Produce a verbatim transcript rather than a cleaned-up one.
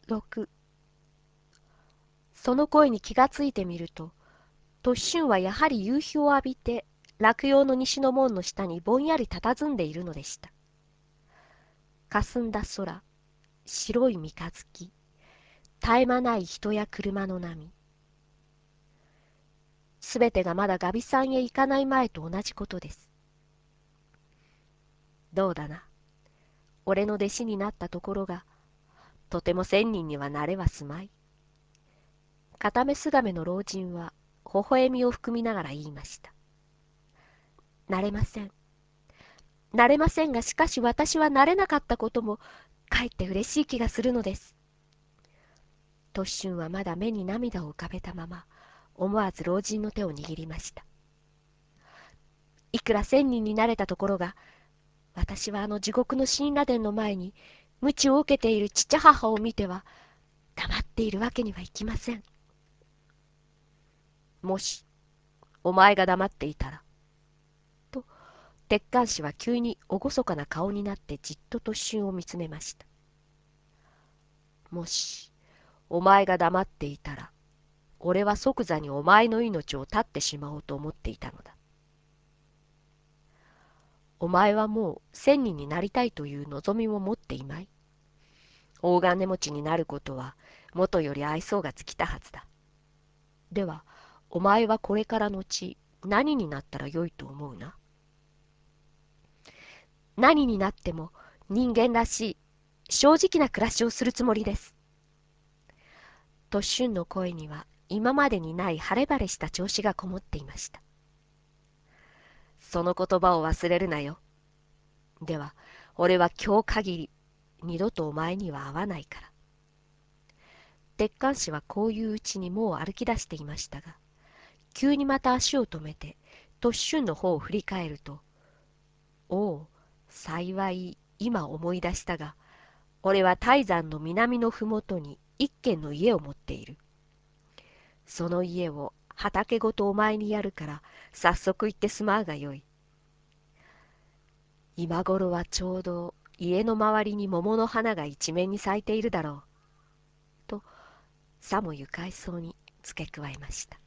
ろく。その声に気がついてみると、突春はやはり夕日を浴びて、落葉の西の門の下にぼんやり佇んでいるのでした。霞んだ空、白い三日月、絶え間ない人や車の波。すべてがまだガビさんへ行かない前と同じことです。どうだな。俺の弟子になったところが、とても千人にはなれはすまい。片目すがめの老人は、微笑みを含みながら言いました。なれません。なれませんが、しかし私はなれなかったことも、かえって嬉しい気がするのです。突春はまだ目に涙を浮かべたまま、思わず老人の手を握りました。いくら千人になれたところが、私はあの地獄の神羅殿の前に、鞭を受けている父母を見ては、黙っているわけにはいきません。もし、お前が黙っていたら、と、鉄管師は急に厳かな顔になってじっと突春を見つめました。もし、お前が黙っていたら、俺は即座にお前の命を絶ってしまおうと思っていたのだ。お前はもう千人になりたいという望みも持っていまい。大金持ちになることはもとより愛想が尽きたはずだ。では、お前はこれからのち何になったらよいと思うな。何になっても人間らしい正直な暮らしをするつもりです。突春の声には今までにない晴れ晴れした調子がこもっていました。その言葉を忘れるなよ。では、俺は今日限り二度とお前には会わないから。鉄管師はこういううちにもう歩き出していましたが、急にまた足を止めて突春の方を振り返ると、おう、幸い今思い出したが、俺は泰山の南のふもとに一軒の家を持っている。その家を畑ごとお前にやるから早速行って住まうがよい。今頃はちょうど家の周りに桃の花が一面に咲いているだろう。とさも愉快そうに付け加えました。